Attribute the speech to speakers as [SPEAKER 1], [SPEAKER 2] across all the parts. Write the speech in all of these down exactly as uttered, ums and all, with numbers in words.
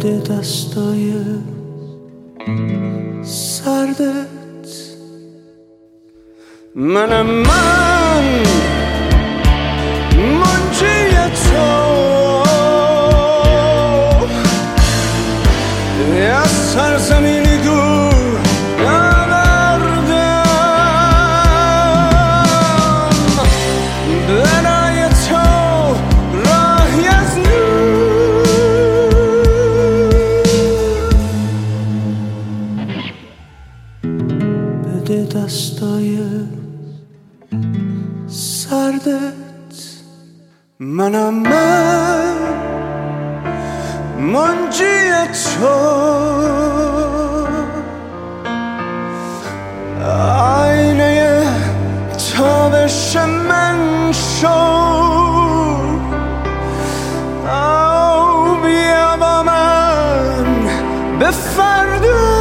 [SPEAKER 1] بده دستای سردت. منم من منجی تو از سرزمینی دور نبردم برای تو راهی از نور. بده دستای سردت. منم من منجی تو آینه تابش من شو. او بیا با من به فردا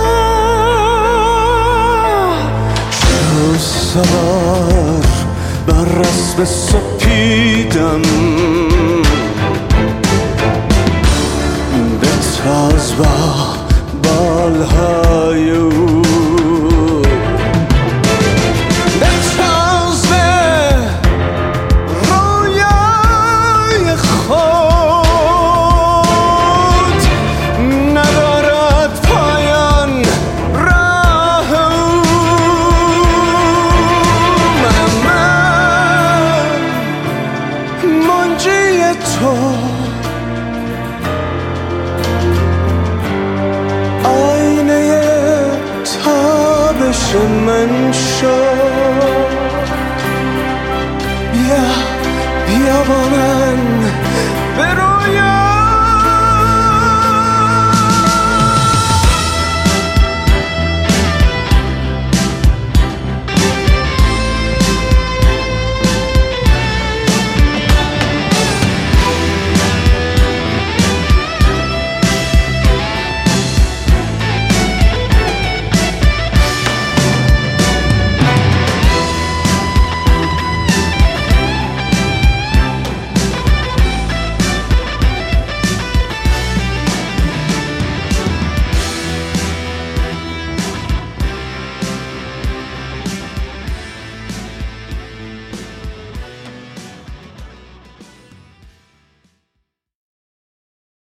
[SPEAKER 1] شو سوار بر رسم سپیدم.